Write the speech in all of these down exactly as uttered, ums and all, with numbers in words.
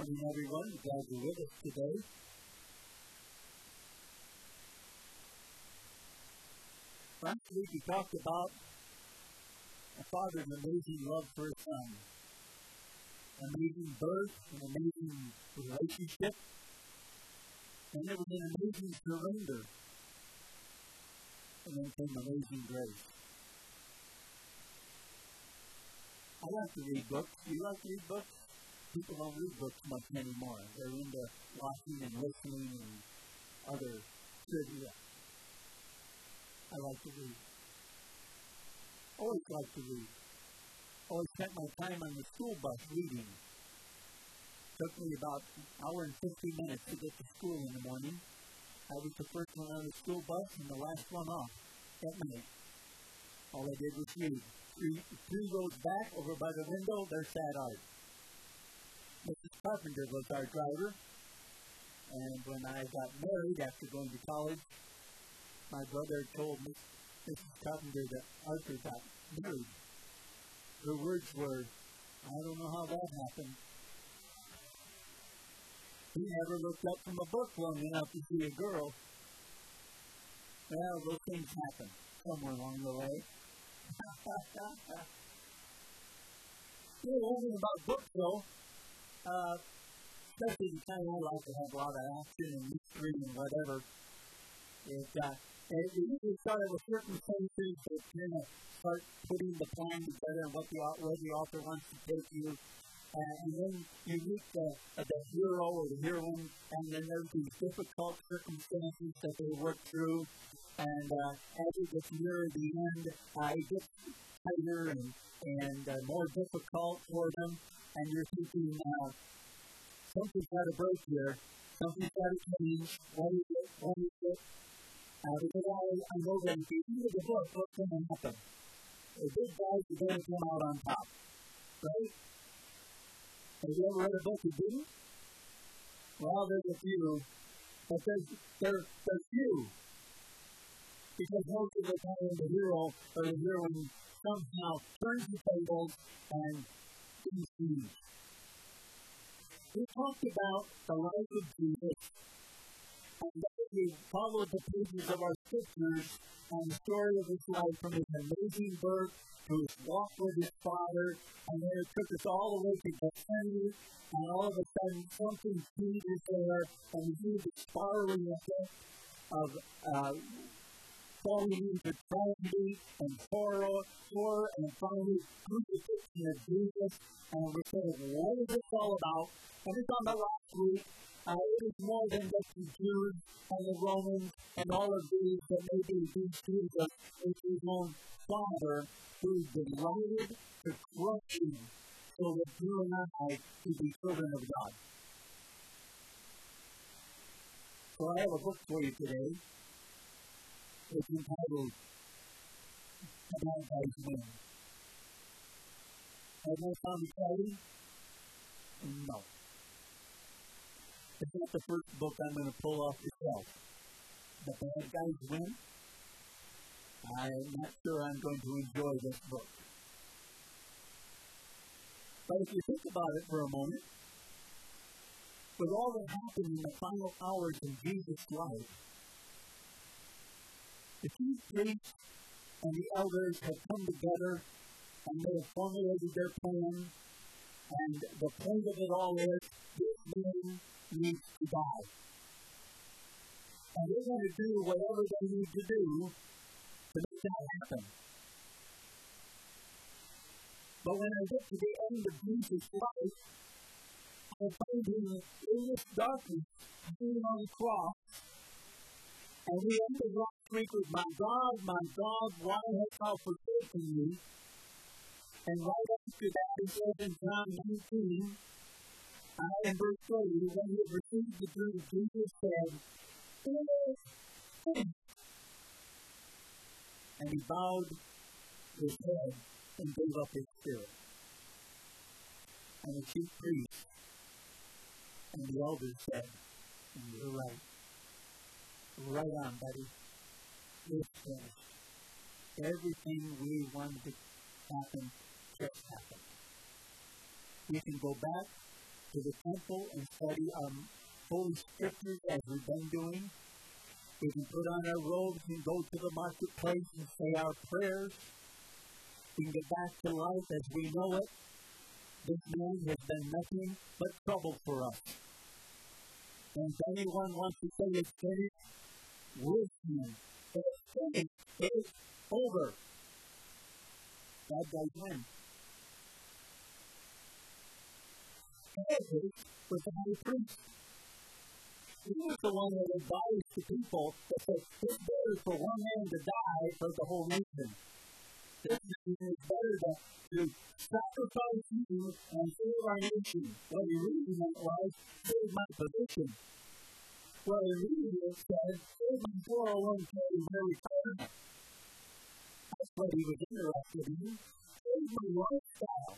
morning, everyone. Glad you're with us today. Last week we talked about a father's amazing love for his son, amazing birth, an amazing relationship, and there was an amazing surrender, and then came amazing grace. I like to read books. Do you like to read books? People don't read books much anymore. They're into watching and listening and other trivia. I like to read. Always like to read. Always spent my time on the school bus reading. Took me about an hour and fifty minutes to get to school in the morning. I was the first one on the school bus and the last one off at night. All I did was read. Three, three rows back over by the window, there sat Art. Missus Carpenter was our driver, and when I got married after going to college, my brother told Missus Carpenter that Arthur got married. Her words were, "I don't know how that happened." He never looked up from a book long enough to see a girl. Well, those things happen somewhere along the way. You know, only about books, though. Uh, especially the time I like to have a lot of action and mystery and whatever. It, uh, it usually start with circumstances that kind of start putting the plan together and what the, where the author wants to take you. Uh, and then you meet the, uh, the hero or the heroine, and then there's these difficult circumstances that they work through. And uh, as it gets nearer the end, uh, it gets tighter and, and uh, more difficult for them. And you're thinking, uh, something's got to break here. Something's got to change. What is it? What is it? Uh, because I, I know that if you read the book, what's going to happen? The big guys are going to come out on top. Right? Have you ever read a book you didn't? Well, there's a few. But there's, there, there's few. Because most of the time the hero or the heroine somehow turns the tables and things change. We talked about the life of Jesus, and then we followed the pages of our scriptures and the story of his life from his amazing birth to his walk with his Father, and then it took us all the way to Gethsemane, and all of a sudden something changes there, and we see the spiraling effect of uh, falling into tragedy and horror, horror, and finally crucifixion of Jesus. And we're saying, what is this all about? And it's on the last week. Uh, it is more than just the Jews and the Romans and all of these that may be these Jesus. It's his own Father who is delighted to crush him so that you and I can be children of God. So I have a book for you today. It's entitled, "The Bad Guys Win." Has that sound exciting? No. It's not the first book I'm going to pull off the shelf. The Bad Guys Win? I'm not sure I'm going to enjoy this book. But if you think about it for a moment, with all that happened in the final hours of Jesus' life, the chief priests and the elders have come together and they have formulated their plan, and the point of it all is this man needs to die. And they're going to do whatever they need to do to make that happen. But when I get to the end of Jesus' life, I find him in this darkness, hanging on the cross. And we ended last week with, "My God, my God, why hast thou forsaken me?" And right after that, he says in John nineteen, uh, in verse thirty, when he had received the drink, Jesus said, "It is finished." And he bowed his head and gave up his spirit. And the chief priests and the elders said, "You're right. Right on, buddy. It's finished. Everything we wanted to happen just happened. You can go back to the temple and study um, Holy Scriptures as we've been doing. We can put on our robes and go to the marketplace and say our prayers. We can get back to life as we know it. This man has been nothing but trouble for us. And if anyone wants to say it's finished, with him. It's finished. It's over. God does win. Moses was the high priest. He was the one that advised the people that said, it's better for one man to die for the whole nation. This man is better to, to sacrifice you and save our nation. What he really meant was, save my position. Well, he really said, save my four oh one k and my retirement. That's what he was interested in. Save my lifestyle.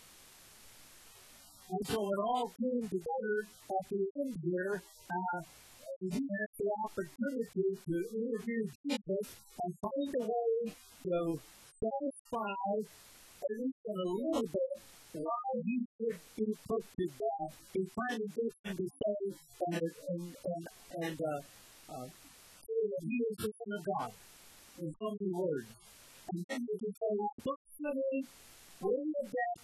And so it all came together at the end here. Uh, he had the opportunity to interview Jesus and find a way to satisfy, at least in a little bit, why he should be put to death. He's trying to get him to say and, and, and, and uh, uh, say that he is the Son of God in so many words. And then you can say, well, put somebody waiting to death.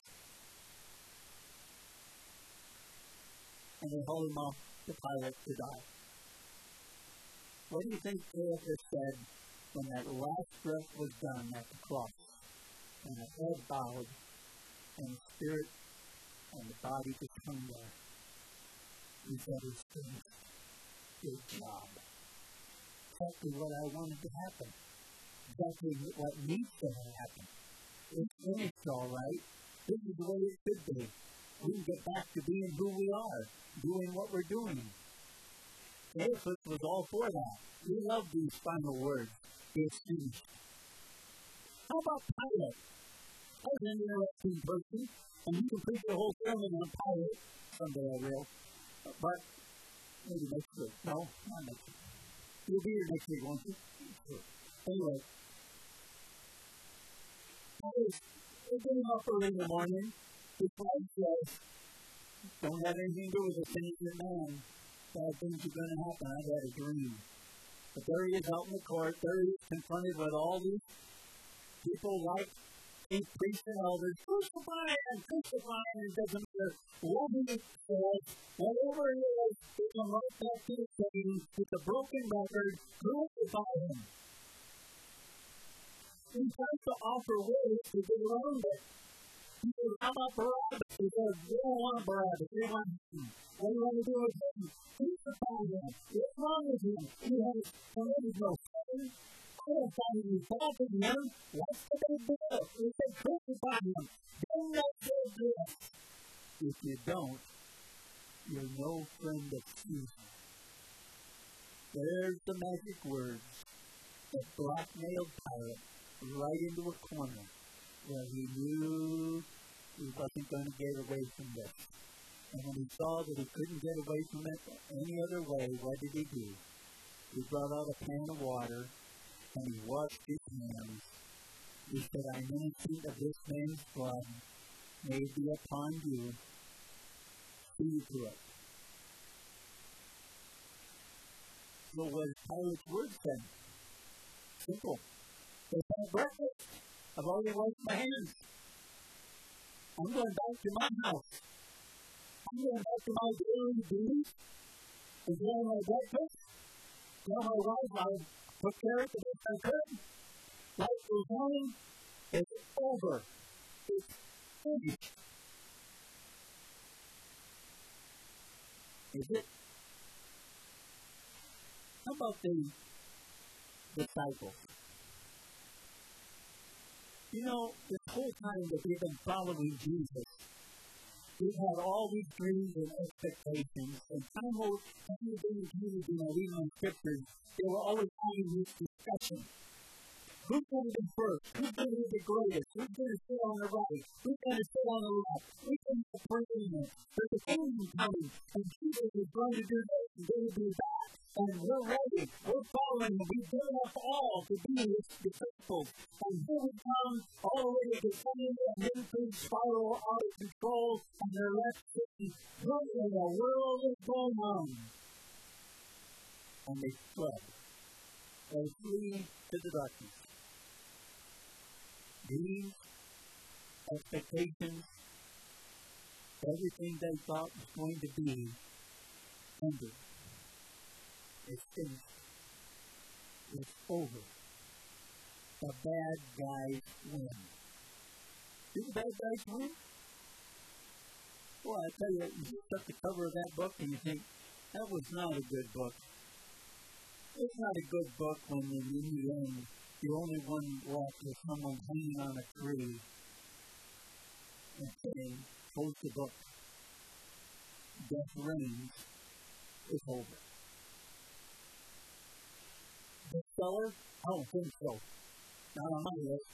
And they hold him off to Pilate to die. What do you think Caiaphas said when that last breath was done at the cross? And the head bowed, and the spirit and the body was hung there. He said, it's finished. Good job. Exactly what I wanted to happen. Exactly what needs to happen. It's finished, all right. This is the way it should be. We can get back to being who we are, doing what we're doing. Caiaphas was all for that. We love these final words. It's finished. How about Pilate? That's an interesting person. And you can preach the whole sermon on Pilate. Someday I will. But maybe next week. No, not next week. You'll be here next week, won't you? Anyway. Pilate, we're getting up early in the morning. His wife says, don't have anything to do with the innocent man. Bad things are going to happen. I've had a dream. But there he is out in the court. There he is confronted with all these people like these priests and elders. Crucify him! Crucify him! It doesn't matter what he says. Whatever it is, he can right back to the same. It's a broken record. Crucify him. He tries to offer ways to get around it. He says, how about Barabbas? He says, we don't want Barabbas. We want him. What do you want to do with him? Crucify him. What's wrong with him? He has committed no sin. I don't find any fault in him. What's the big deal? He said, crucify him. Don't let him do it. If you don't, you're no friend of Caesar. There's the magic words that blackmailed Pilate right into a corner where he knew he wasn't going to get away from this. And when he saw that he couldn't get away from it any other way, what did he do? He brought out a pan of water, and he washed his hands. He said, I'm innocent of this man's blood. May it be upon you. See to it. So what is Pilate's word then? Simple. They've had breakfast. I've already washed my hands. I'm going back to my house. I'm going back to my daily duties. Enjoy my breakfast. Tell my wife I took care of it the best I could. Life goes on. It's over. It's finished. Is it? How about the disciples? You know, this whole time that we've been following Jesus, we've had all these dreams and expectations, and time over time we've been in our reading on scriptures, they were always having this discussion. Who's going to be first? Who's going to be the greatest? Who's going to sit on the right? Who's going to sit on the left? Who's going to be the preeminent? There's a kingdom coming, and Jesus is going to do this and going to do that. And we're ready. We're following him. We've given up all to be his disciples. And here we come all the way to the end, and then things spiral out of control, and they're left sitting what in the world is going on? And they fled. They flee to the darkness. Dreams, expectations, everything they thought was going to be ended. It's finished. It's over. The bad guys win. Did the bad guys win? Well, I tell you, you look at the cover of that book and you think, that was not a good book. It's not a good book when in the end, the only one left is someone hanging on a tree and saying, close the book. Death reigns. It's over. Bestseller? I don't think so. Not on my list.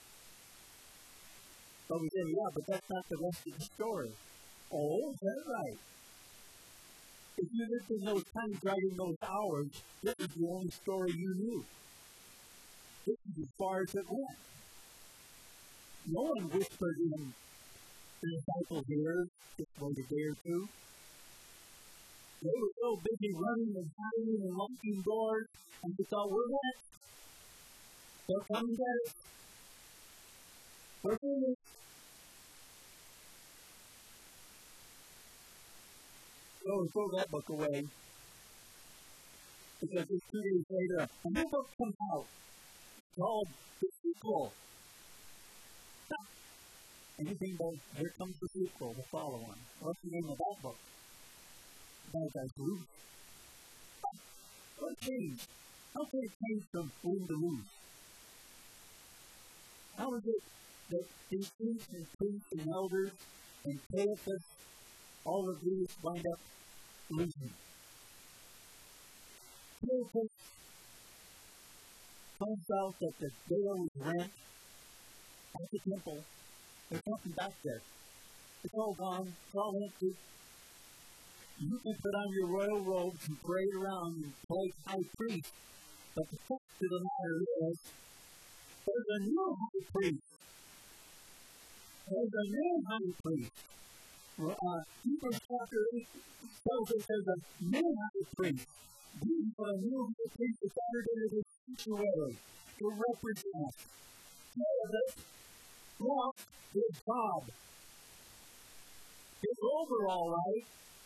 But we say, yeah, but that's not the rest of the story. Oh, is that right? If you lived in those times, writing those hours, this is the only story you knew. This is as far as it went. No one whispered in the disciples' ears just wait a day or two. They were so busy running and hiding and locking doors, and they thought, we're next. They'll come and get us. We're finished. So we throw that book away. Because just two days later, a new book comes out called The Sequel. Anything but here comes the sequel, the follow-on. What's the name of that book? Bad Guys Lose. What changed? How can it change from win to lose? How is it that these priests and priests and elders and Caiaphas, all of these wind up losing? Caiaphas finds out that the veil is rent at the temple. There's nothing back there. It's all gone. It's all empty. You can put on your royal robes and parade around and play high priest. But the fact of the matter is, there's a new high priest. There's a new high priest. Uh, Hebrews chapter eight tells us there's a new high priest. These are a new high priest that's entered into this sanctuary to represent. Jesus lost his job. It's over all right.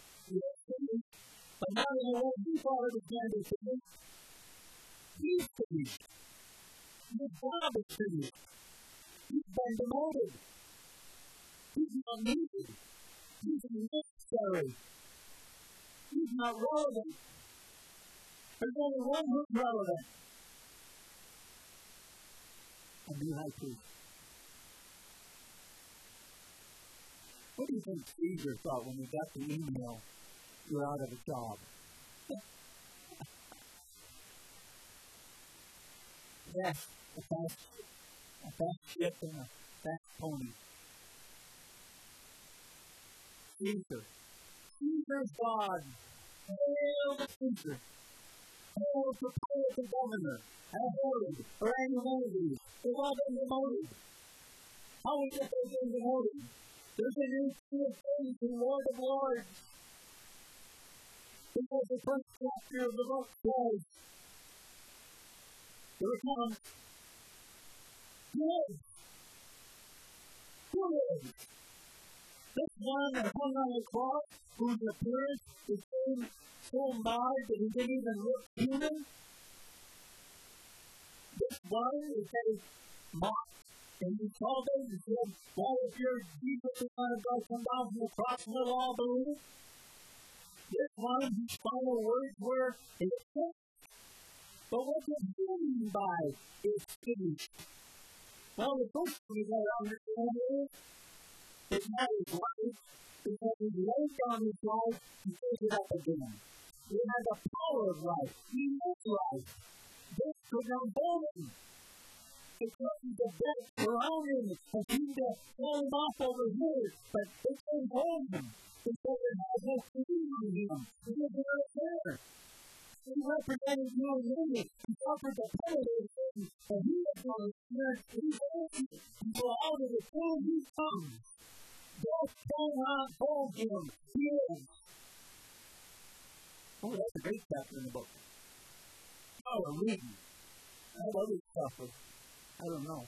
But not in the way he thought it was going to be. He's finished. His job is finished. He's been demoted. He's not needed. He's unnecessary. He's not relevant. There's only one who's relevant. A new high priest. What do you think Caesar thought when he got the email, you're out of a job? Yes, a fast, a fast ship and a fast pony. Caesar. Caesar's God. Hail the Caesar. Hail the Pilate the governor. And Herod, or any one of these. They've all been demoted. How is it they've been demoted? There's a new King of Kings and Lord of Lords. Because the first chapter of the book says, here it comes. Who is? Who is? This one that hung on the cross, whose appearance became so marred that he didn't even look human. This one is a mocked. And he called them and said, well, if you're Jesus, the Son of God, come down from the cross and we'll all believe. This one, whose final words were, it's finished. But what does he mean by it's finished? Well, the first thing you got to understand is, it's not his life, because he laid down his life and took it up again. He had the power of life. He is life. This could not hold him. Because he's a death around him, and he's to pull him off over here, but it can't hold him, because it has no freedom on him. It is right there. He represented you and me. He suffered the penalty of sin, and he is going to experience his holiness. So out of the tomb he comes, Death cannot hold him. He is. Oh, that's a great chapter in the book. Oh, we're reading. That other stuff was, I don't know.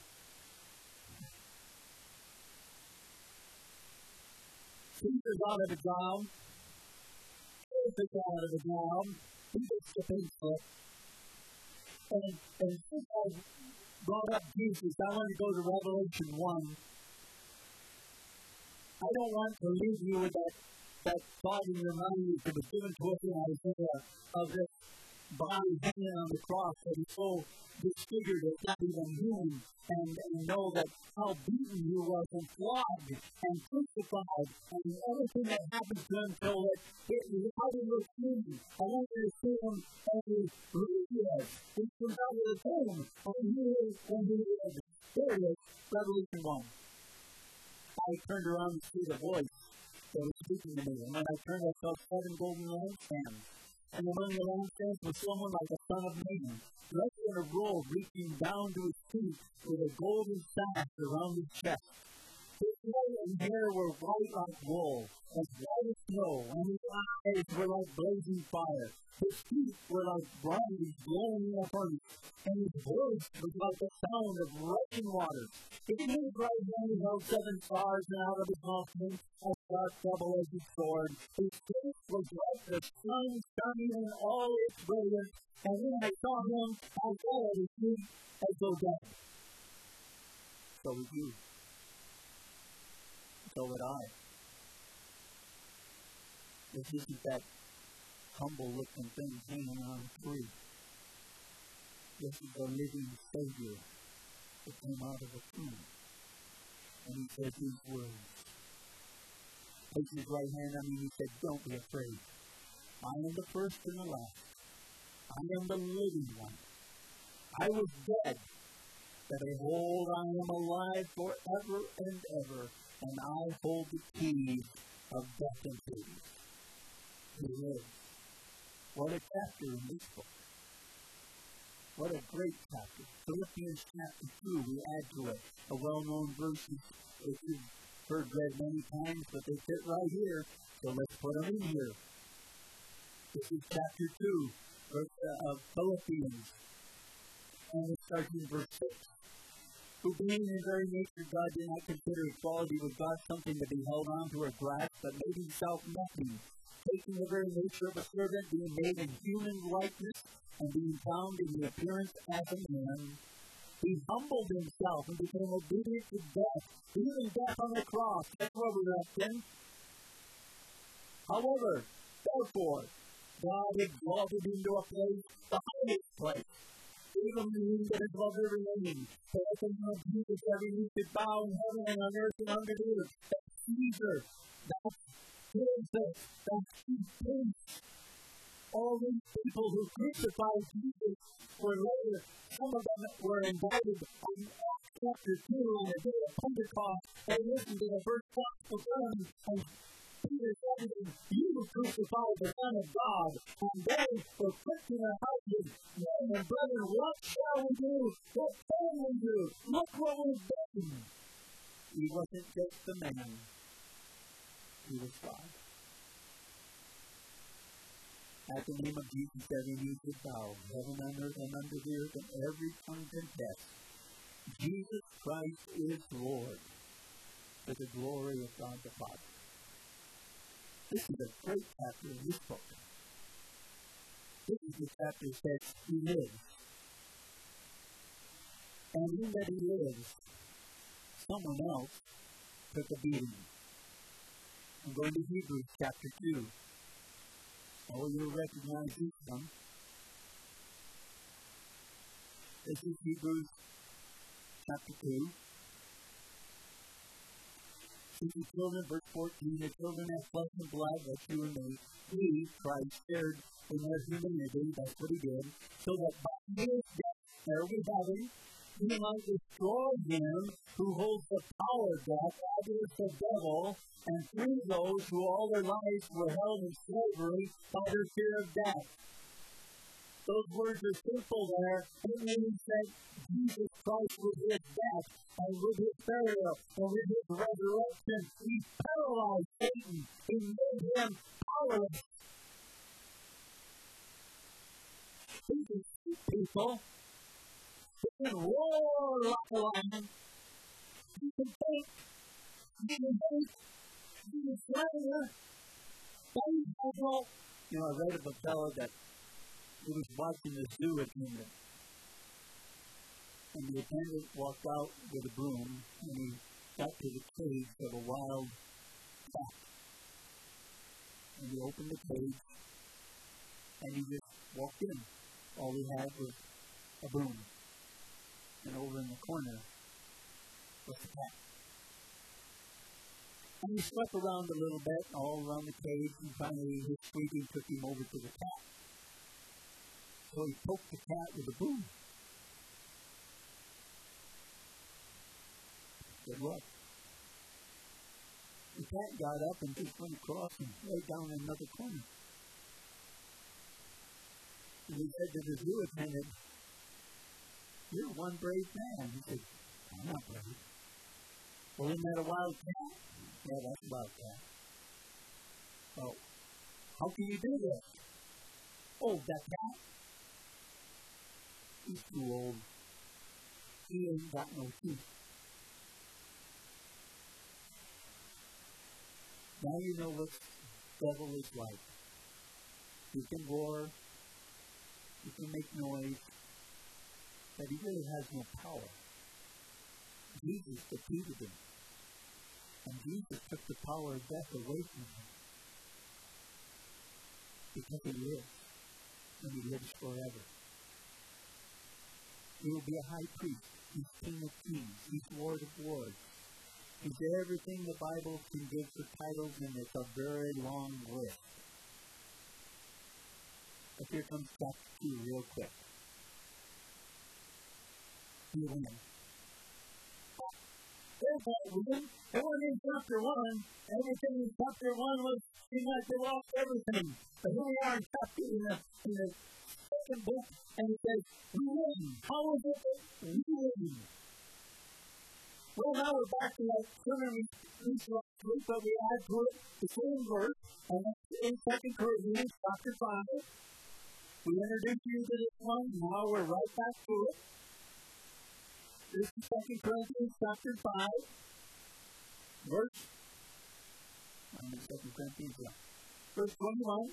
Peter's out of the ground. Peter's out of the ground. He gets the big foot. And, and since I brought up Jesus, I want to go to Revelation one. I don't want to leave you with that, that thought in your mind that was given to us in Isaiah of this body hanging on the cross that is so disfigured it's not even human, and, and know that how beaten he was and flogged and crucified and everything that happened to him till that it was out of the tomb. I want you to see him as who he is. He comes out of the tomb and he is when he is. There it is, Revelation one. I turned around to see the voice that was speaking to me, and when I turned, I saw seven golden lampstands. And among the lampstands was someone like a son of man, dressed in a robe reaching down to his feet with a golden sash around his chest. His hair and hair were white like wool, as white as snow, and his eyes were like blazing fire. His feet were like bronze glowing in a furnace, and his voice was like the sound of rushing waters. In his right hand he held seven stars, and out of his mouth came a sharp double-edged sword. His face was like the sun shining in all its brilliance, and when I saw him, I fell at his feet as though dead. So would you. So would I. This isn't that humble-looking thing hanging on a tree. This is the living Savior that came out of the tomb. And he said these words. Takes his right hand on me and he said, don't be afraid. I am the first and the last. I am the living one. I was dead, but behold, I am alive forever and ever, and I hold the keys of death and Hades. He lives. What a chapter in this book. What a great chapter. Philippians chapter two, we add to it a well-known verse that you've heard read many times, but they fit right here, so let's put them in here. This is chapter two verse, uh, of Philippians, and it starts in verse six. Who being in very nature God did not consider equality with God something to be held on to or grasped, but made himself nothing, taking the very nature of a servant, being made in human likeness, and being found in the appearance as a man, he humbled himself and became obedient to death, even death on the cross. That's where we're at then. However, therefore, God exalted him to a place, the highest place, even the name that is above every name, so that the name of Jesus every knee should bow in heaven and on earth and under the earth. That's Caesar. That's Jesus. That's Jesus. All these people who crucified Jesus were later, some of them were invited on Acts chapter two on the day of Pentecost. They listened to the first gospel sermon, and Peter said to them, you crucified the Son of God, and they were put to their houses. Men and brethren, what shall we do? What can we do? Look what we've done. He wasn't just a man. He was God. At the name of Jesus, every knee should bow, heaven and earth and under the earth, and every tongue confess. Jesus Christ is Lord, to the glory of God the Father. This is a great chapter in this book. This is the chapter that says he lives. And in that he lives, someone else took a beating. I'm going to Hebrews chapter two. Oh, you'll recognize this one. This is Hebrews chapter two. See the children, verse fourteen, the children have flesh and blood, that's you and me. We, Christ, shared in their humanity, that's what he did, so that by his death, there we have him, he might destroy him who holds the power of death, that is the devil, and free those who all their lives were held in slavery by their fear of death. those words are simple there. It means that Jesus Christ, with his death, and with his burial, and with his resurrection, he paralyzed Satan. He made him powerless. He can see people. He can roar like a lion. He can think. He can think. He can slander. You know, I read of a fellow that he was watching the zoo attendant. And the attendant walked out with a broom, and he got to the cage of a wild cat. And he opened the cage, and he just walked in. All he had was a broom. And over in the corner was the cat. And he slept around a little bit, all around the cage, and finally his squeaking took him over to the cat. So he poked the cat with a broom. Good luck. The cat got up and just went across and lay down in another corner. And he said to the zoo attendant, "You're one brave man." He said, "I'm not brave." "Well, isn't that a wild cat?" "Yeah, that's a wild cat." "Oh, how can you do this?" "Oh, that cat? He's too old. He ain't got no teeth." Now you know what the devil is like. He can roar, he can make noise, but he really has no power. Jesus defeated him. And Jesus took the power of death away from him. Because he lives. And he lives forever. He will be a high priest. He's King of Kings. He's Lord of Lords. He's everything the Bible can give for titles, and it's a very long list. But here comes chapter two real quick. He wins. There's that win. It wasn't in chapter one. Everything in chapter one was, he might have lost everything. But here we are in chapter, in the, in the second book, and it says, we win. How is it that we win? Well, now we're back to that sermon we preached last week, but we add to it the same verse, and that's in Second Corinthians chapter five. We introduced you to this one, now we're right back to it. This is Second Corinthians chapter five, verse, I'm in Second Corinthians, yeah. Verse twenty-one.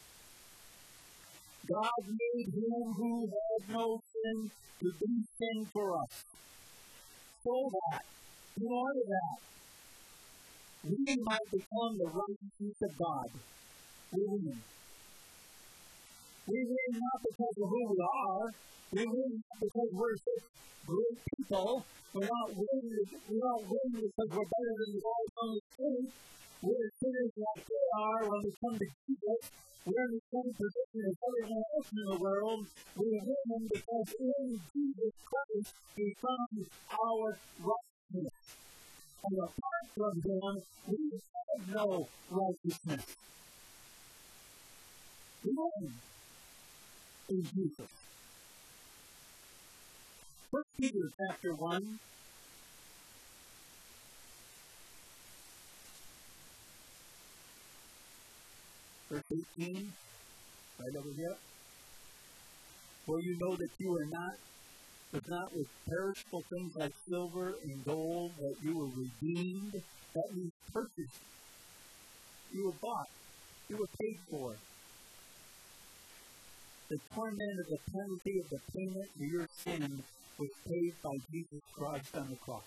God made him who had no sin to be sin for us, so that, in order that, we might become the righteousness of God. We win. We win not because of who we are. We win not because we're such great people. We're not winning, we're not winning because we're better than the guys on the street. We're sinners like they are when we come to Jesus. We're in the same position as everyone else in the world. We win because in Jesus Christ becomes our righteousness. And apart from him, we have no righteousness. We win in Jesus. First Peter chapter one. Verse eighteen. Right over here. For you know that you are not, but not with perishable things like silver and gold, that you were redeemed. That means purchased. You were bought. You were paid for. The torment of the penalty of the payment for your sin was paid by Jesus Christ on the cross.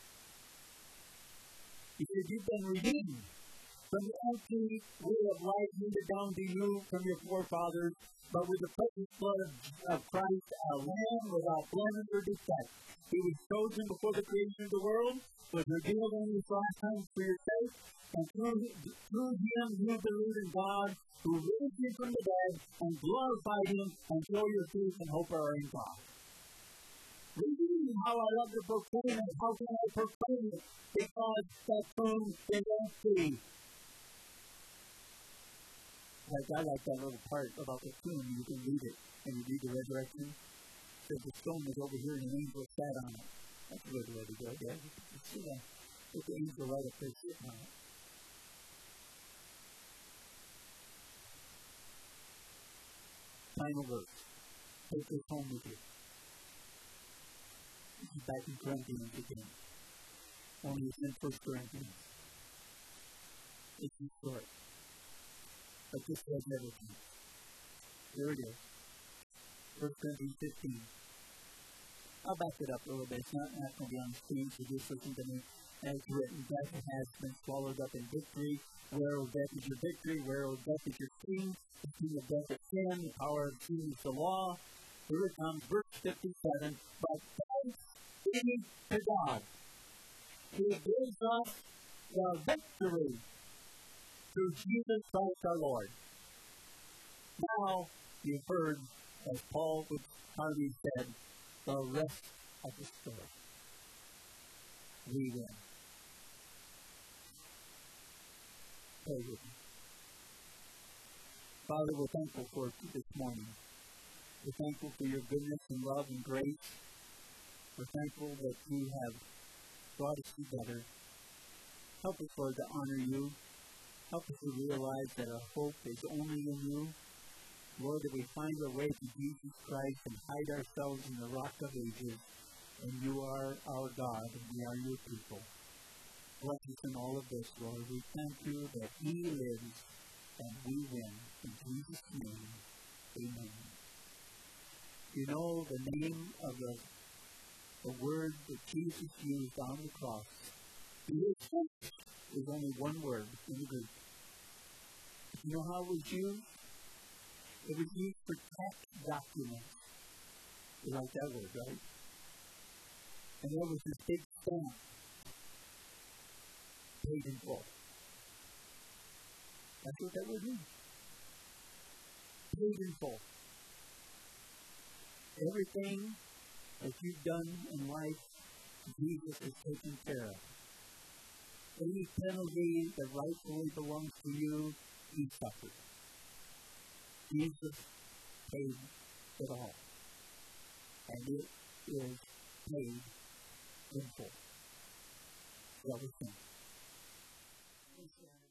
He said, you've been redeemed from the empty way of life handed down to you from your forefathers, but with the precious blood of, of Christ, a lamb without blemish or defect. He was chosen before the creation of the world, was revealed in these last times for your sake, and through, through him you believe in God, who raised you from the dead, and glorified him, and show your faith and hope are in God. Reading how I love to proclaim it, how can I proclaim it? Because that tomb is empty. Like, I like that little part about the tomb. You can read it, and you read the resurrection. It says the stone was over here, and an angel sat on it. That's a good way to go there. You can see that. With the angel right up there sitting on it. Final verse. Take this home with you. This is back in Corinthians again. Only it's in First Corinthians. It's in short. But this was everything. Here it is. First Corinthians fifteen. I'll back it up a little bit. It's not, not going to be on the screen, so just listen to me. As written, death has been swallowed up in victory. Where, O death, is your victory? Where, O death, is your sting? The king of death is sin. The power of sin is the law. Here it comes, verse fifty-seven. But thanks be to God, who gives us the victory through Jesus Christ our Lord. Now, you've heard, as Paul with Harvey said, the rest of the story. We win. Pray with me. Father, we're thankful for this morning. We're thankful for your goodness and love and grace. We're thankful that you have brought us together. Help us, Lord, to honor you. Help us to realize that our hope is only in you. Lord, that we find our way to Jesus Christ and hide ourselves in the rock of ages. And you are our God, and we are your people. Bless us in all of this, Lord. We thank you that he lives and we win. In Jesus' name, amen. You know the name of the, the word that Jesus used on the cross. Is only one word in the Greek. You know how it was used? It was used for tax documents. You like that word, right? And there was this big stamp. Paid in full. That's what that word means. Paid in full. Everything that you've done in life, Jesus has taken care of. Any penalty that rightfully belongs to you, he suffered. Jesus paid it all. And it is paid in full. That was him.